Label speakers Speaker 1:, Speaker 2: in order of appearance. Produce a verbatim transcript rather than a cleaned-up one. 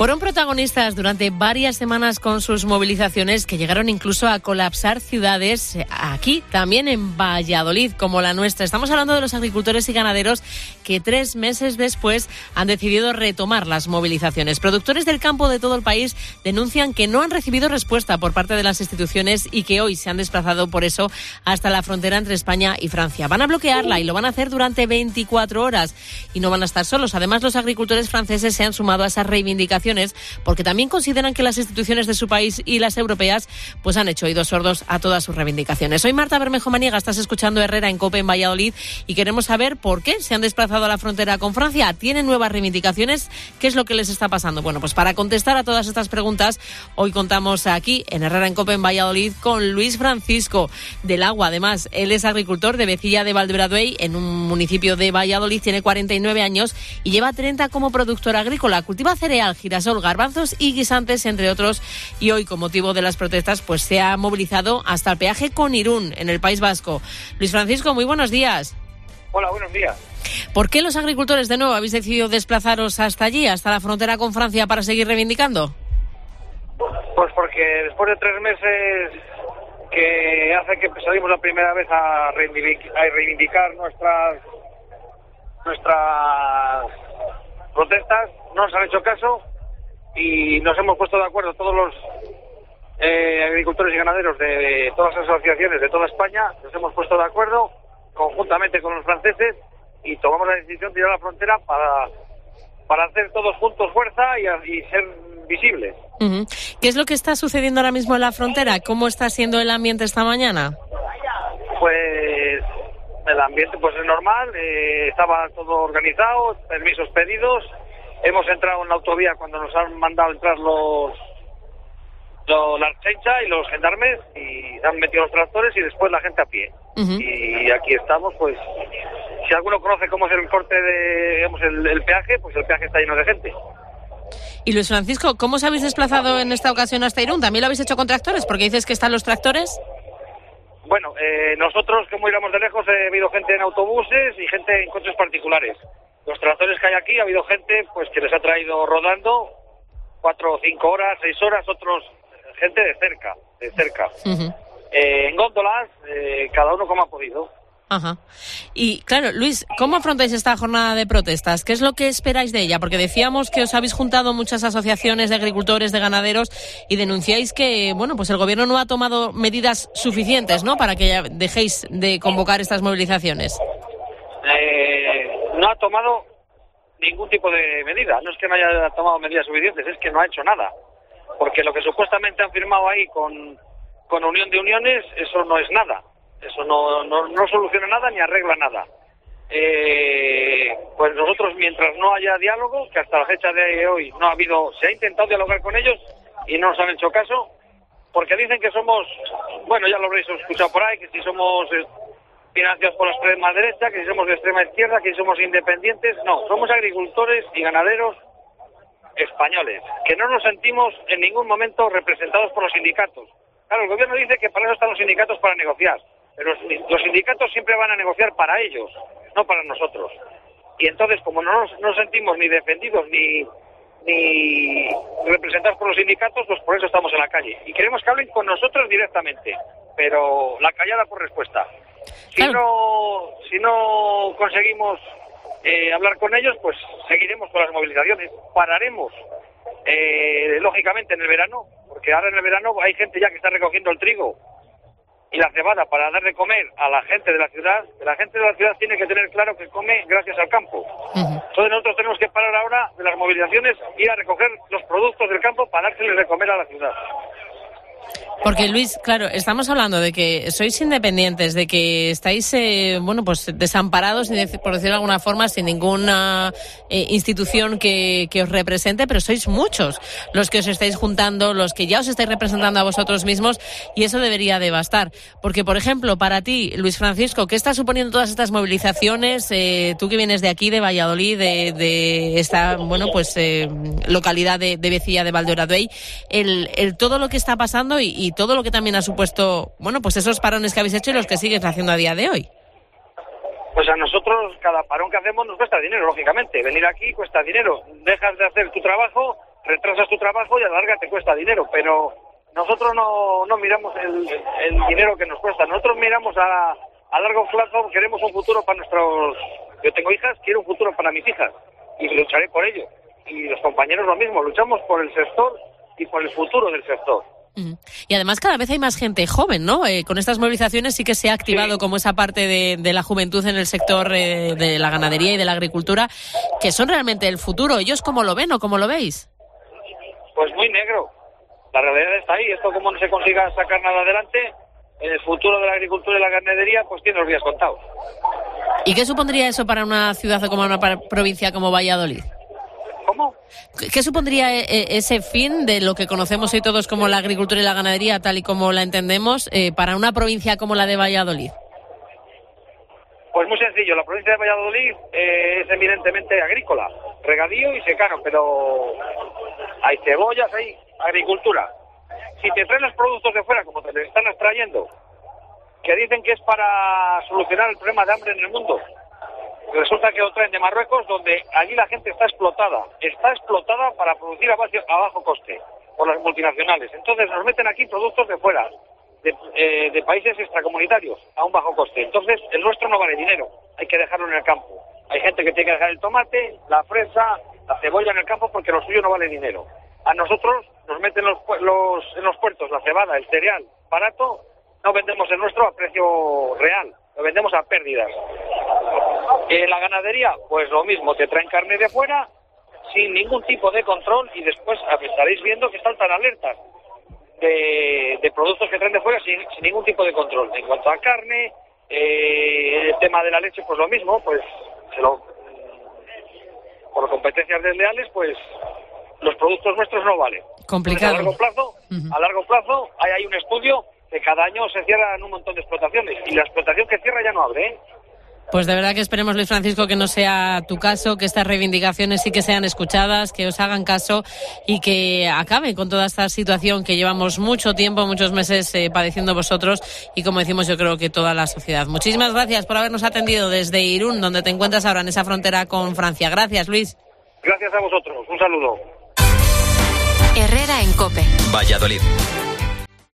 Speaker 1: Fueron protagonistas durante varias semanas con sus movilizaciones que llegaron incluso a colapsar ciudades aquí, también en Valladolid, como la nuestra. Estamos hablando de los agricultores y ganaderos que tres meses después han decidido retomar las movilizaciones. Productores del campo de todo el país denuncian que no han recibido respuesta por parte de las instituciones y que hoy se han desplazado por eso hasta la frontera entre España y Francia. Van a bloquearla y lo van a hacer durante veinticuatro horas y no van a estar solos. Además, los agricultores franceses se han sumado a esas reivindicaciones porque también consideran que las instituciones de su país y las europeas pues han hecho oídos sordos a todas sus reivindicaciones. Soy Marta Bermejo Maniega, estás escuchando Herrera en COPE en Valladolid y queremos saber por qué se han desplazado a la frontera con Francia. ¿Tienen nuevas reivindicaciones? ¿Qué es lo que les está pasando? Bueno, pues para contestar a todas estas preguntas, hoy contamos aquí en Herrera en COPE en Valladolid con Luis Francisco del Agua. Además, él es agricultor de Vecilla de Valdebraduey, en un municipio de Valladolid, tiene cuarenta y nueve años y lleva treinta como productor agrícola. Cultiva cereal, girasol, garbanzos y guisantes, entre otros, y hoy, con motivo de las protestas, pues se ha movilizado hasta el peaje con Irún, en el País Vasco. Luis Francisco, muy buenos días.
Speaker 2: Hola, buenos días.
Speaker 1: ¿Por qué los agricultores de nuevo habéis decidido desplazaros hasta allí, hasta la frontera con Francia, para seguir reivindicando?
Speaker 2: Pues porque después de tres meses que hace que salimos la primera vez a reivindicar, a reivindicar nuestras nuestras protestas, no nos han hecho caso y nos hemos puesto de acuerdo todos los eh, agricultores y ganaderos de todas las asociaciones de toda España, nos hemos puesto de acuerdo conjuntamente con los franceses y tomamos la decisión de ir a la frontera para, para hacer todos juntos fuerza y, y ser visibles.
Speaker 1: Uh-huh. ¿Qué es lo que está sucediendo ahora mismo en la frontera? ¿Cómo está siendo el ambiente esta mañana?
Speaker 2: Pues el ambiente pues es normal, eh, estaba todo organizado, permisos pedidos. Hemos entrado en la autovía cuando nos han mandado entrar los, los la Archencha y los gendarmes y han metido los tractores y después la gente a pie. Uh-huh. Y aquí estamos, pues, si alguno conoce cómo es el corte de, digamos, el, el peaje, pues el peaje está lleno de gente.
Speaker 1: Y Luis Francisco, ¿cómo os habéis desplazado en esta ocasión hasta Irún? ¿También lo habéis hecho con tractores? Porque dices que están los tractores.
Speaker 2: Bueno, eh, nosotros, como íbamos de lejos, ha habido gente en autobuses y gente en coches particulares. Los tractores que hay aquí, ha habido gente pues que les ha traído rodando cuatro o cinco horas, seis horas, otros gente de cerca, de cerca. Uh-huh. Eh, en góndolas, eh, cada uno como ha podido.
Speaker 1: Ajá. Y claro, Luis, ¿cómo afrontáis esta jornada de protestas? ¿Qué es lo que esperáis de ella? Porque decíamos que os habéis juntado muchas asociaciones de agricultores, de ganaderos, y denunciáis que, bueno, pues el gobierno no ha tomado medidas suficientes, ¿no?, para que ya dejéis de convocar estas movilizaciones.
Speaker 2: Eh, no ha tomado ningún tipo de medida. No es que no haya tomado medidas suficientes, es que no ha hecho nada. Porque lo que supuestamente han firmado ahí con, con Unión de Uniones, eso no es nada. Eso no, no, no soluciona nada ni arregla nada. Eh, pues nosotros, mientras no haya diálogo, que hasta la fecha de hoy no ha habido, se ha intentado dialogar con ellos y no nos han hecho caso, porque dicen que somos, bueno, ya lo habréis escuchado por ahí, que si somos eh, financiados por la extrema derecha, que si somos de extrema izquierda, que si somos independientes. No, somos agricultores y ganaderos españoles, que no nos sentimos en ningún momento representados por los sindicatos. Claro, el gobierno dice que para eso están los sindicatos, para negociar. Pero los sindicatos siempre van a negociar para ellos, no para nosotros. Y entonces, como no nos, no nos sentimos ni defendidos ni, ni representados por los sindicatos, pues por eso estamos en la calle. Y queremos que hablen con nosotros directamente, pero la callada por respuesta. Si claro. no, si no conseguimos eh, hablar con ellos, pues seguiremos con las movilizaciones. Pararemos, eh, lógicamente, en el verano, porque ahora en el verano hay gente ya que está recogiendo el trigo y la cebada para dar de comer a la gente de la ciudad. La gente de la ciudad tiene que tener claro que come gracias al campo. Uh-huh. Entonces nosotros tenemos que parar ahora de las movilizaciones, ir a recoger los productos del campo para dárseles de comer a la ciudad.
Speaker 1: Porque, Luis, claro, estamos hablando de que sois independientes, de que estáis, eh, bueno, pues desamparados, por decirlo de alguna forma, sin ninguna eh, institución que, que os represente, pero sois muchos los que os estáis juntando, los que ya os estáis representando a vosotros mismos, y eso debería de bastar. Porque, por ejemplo, para ti, Luis Francisco, ¿qué está suponiendo todas estas movilizaciones? Eh, tú que vienes de aquí, de Valladolid, de, de esta, bueno, pues eh, localidad de, de Vecilla de Valdebraduey, el, el todo lo que está pasando y, y todo lo que también ha supuesto, bueno, pues esos parones que habéis hecho y los que sigues haciendo a día de hoy.
Speaker 2: Pues a nosotros cada parón que hacemos nos cuesta dinero, lógicamente. Venir aquí cuesta dinero. Dejas de hacer tu trabajo retrasas tu trabajo y a la larga te cuesta dinero, pero nosotros no, no miramos el, el dinero que nos cuesta, nosotros miramos a, a largo plazo, queremos un futuro para nuestros... Yo tengo hijas, quiero un futuro para mis hijas y lucharé por ello. Y los compañeros lo mismo, luchamos por el sector y por el futuro del sector.
Speaker 1: Y además cada vez hay más gente joven, ¿no? Eh, con estas movilizaciones sí que se ha activado sí. como esa parte de, de la juventud en el sector eh, de la ganadería y de la agricultura, que son realmente el futuro. ¿Ellos cómo lo ven o cómo lo veis?
Speaker 2: Pues muy negro. La realidad está ahí. Esto, como no se consiga sacar nada adelante, el futuro de la agricultura y la ganadería pues tiene los días contados.
Speaker 1: ¿Y qué supondría eso para una ciudad o como una provincia como Valladolid?
Speaker 2: ¿Cómo?
Speaker 1: ¿Qué supondría ese fin de lo que conocemos hoy todos como la agricultura y la ganadería, tal y como la entendemos, eh, para una provincia como la de Valladolid?
Speaker 2: Pues muy sencillo. La provincia de Valladolid eh, es eminentemente agrícola, regadío y secano, pero hay cebollas, hay agricultura. Si te traen los productos de fuera, como te los están extrayendo, que dicen que es para solucionar el problema de hambre en el mundo, resulta que lo traen de Marruecos, donde allí la gente está explotada. Está explotada para producir a bajo, a bajo coste por las multinacionales. Entonces nos meten aquí productos de fuera, de, eh, de países extracomunitarios, a un bajo coste. Entonces el nuestro no vale dinero, hay que dejarlo en el campo. Hay gente que tiene que dejar el tomate, la fresa, la cebolla en el campo porque lo suyo no vale dinero. A nosotros nos meten los, los, en los puertos la cebada, el cereal barato, no vendemos el nuestro a precio real, lo vendemos a pérdidas. En la ganadería, pues lo mismo, te traen carne de fuera sin ningún tipo de control y después estaréis viendo que saltan alertas de, de productos que traen de fuera sin, sin ningún tipo de control. En cuanto a carne, eh, el tema de la leche, pues lo mismo, pues se lo, por competencias desleales, pues los productos nuestros no valen.
Speaker 1: Complicado.
Speaker 2: Pues a largo plazo, uh-huh. a largo plazo hay, hay un estudio que cada año se cierran un montón de explotaciones y la explotación que cierra ya no abre, ¿eh?
Speaker 1: Pues de verdad que esperemos, Luis Francisco, que no sea tu caso, que estas reivindicaciones sí que sean escuchadas, que os hagan caso y que acaben con toda esta situación que llevamos mucho tiempo, muchos meses eh, padeciendo vosotros y, como decimos, yo creo que toda la sociedad. Muchísimas gracias por habernos atendido desde Irún, donde te encuentras ahora en esa frontera con Francia. Gracias, Luis.
Speaker 2: Gracias a vosotros. Un saludo.
Speaker 3: Herrera en COPE.
Speaker 4: Valladolid.